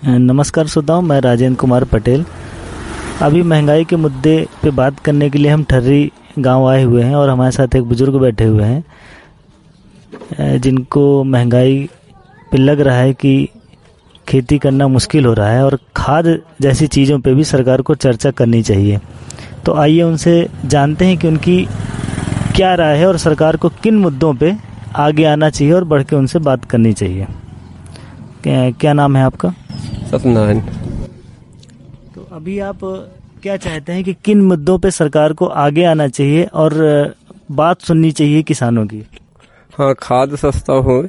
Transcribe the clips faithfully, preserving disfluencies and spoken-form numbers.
नमस्कार श्रोताओं, मैं राजेंद्र कुमार पटेल। अभी महंगाई के मुद्दे पे बात करने के लिए हम ठर्री गांव आए हुए हैं और हमारे साथ एक बुजुर्ग बैठे हुए हैं जिनको महंगाई पे लग रहा है कि खेती करना मुश्किल हो रहा है और खाद जैसी चीज़ों पे भी सरकार को चर्चा करनी चाहिए। तो आइए उनसे जानते हैं कि उनकी क्या राय है और सरकार को किन मुद्दों पे आगे आना चाहिए और बढ़ के उनसे बात करनी चाहिए। क्या, क्या नाम है आपका? सत्यनारायण। तो अभी आप क्या चाहते हैं कि किन मुद्दों पे सरकार को आगे आना चाहिए और बात सुननी चाहिए किसानों की? हाँ, खाद सस्ता हो,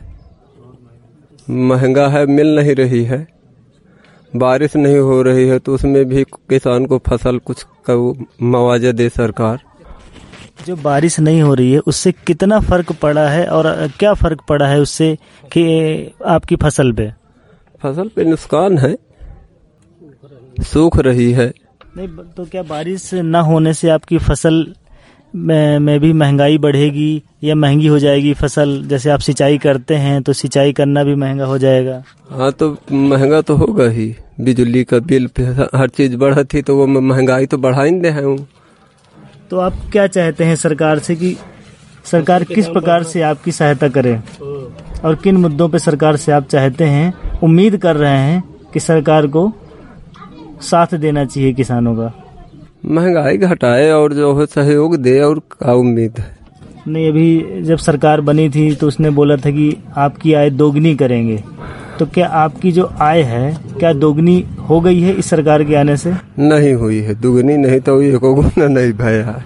महंगा है, मिल नहीं रही है, बारिश नहीं हो रही है, तो उसमें भी किसान को फसल कुछ का मुआवजा दे सरकार। जो बारिश नहीं हो रही है उससे कितना फर्क पड़ा है और क्या फर्क पड़ा है उससे कि आपकी फसल पे? फसल पे नुकसान है, सूख रही है। नहीं तो क्या बारिश न होने से आपकी फसल में, में भी महंगाई बढ़ेगी या महंगी हो जाएगी फसल? जैसे आप सिंचाई करते हैं तो सिंचाई करना भी महंगा हो जाएगा। हाँ, तो महंगा तो होगा ही, बिजली का बिल पे हर चीज बढ़ा थी तो वो महंगाई तो बढ़ा ही दे है। तो आप क्या चाहते हैं सरकार से कि सरकार किस प्रकार से आपकी सहायता करे और किन मुद्दों पे सरकार से आप चाहते हैं, उम्मीद कर रहे हैं कि सरकार को साथ देना चाहिए किसानों का? महंगाई घटाए और जो है सहयोग दे, और क्या उम्मीद है। नहीं, अभी जब सरकार बनी थी तो उसने बोला था कि आपकी आय दोगुनी करेंगे, तो क्या आपकी जो आय है क्या दोगुनी हो गई है इस सरकार के आने से? नहीं हुई है, दुगनी नहीं तो एक गुना नहीं भया है।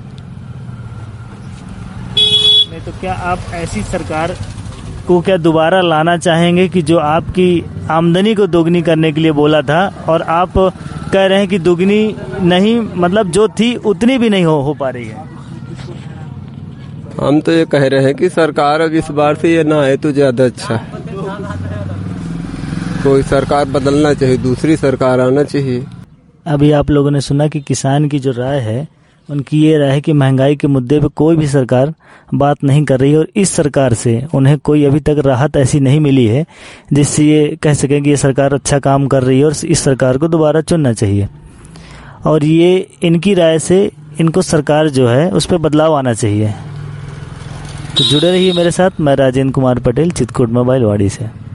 नहीं तो क्या आप ऐसी सरकार को क्या दोबारा लाना चाहेंगे कि जो आपकी आमदनी को दोगुनी करने के लिए बोला था और आप कह रहे हैं कि दोगुनी नहीं, मतलब जो थी उतनी भी नहीं हो, हो पा रही है? हम तो ये कह रहे हैं कि सरकार अब इस बार से ये ना आए तो ज्यादा अच्छा है। कोई सरकार बदलना चाहिए, दूसरी सरकार आना चाहिए। अभी आप लोगों ने सुना कि किसान की जो राय है, उनकी ये राय है कि महंगाई के मुद्दे पे कोई भी सरकार बात नहीं कर रही है और इस सरकार से उन्हें कोई अभी तक राहत ऐसी नहीं मिली है जिससे ये कह सकें कि ये सरकार अच्छा काम कर रही है और इस सरकार को दोबारा चुनना चाहिए। और ये इनकी राय से इनको सरकार जो है उस पर बदलाव आना चाहिए। तो जुड़े रहिए मेरे साथ। मैं राजेंद्र कुमार पटेल, चित्रकूट मोबाइल वाड़ी से।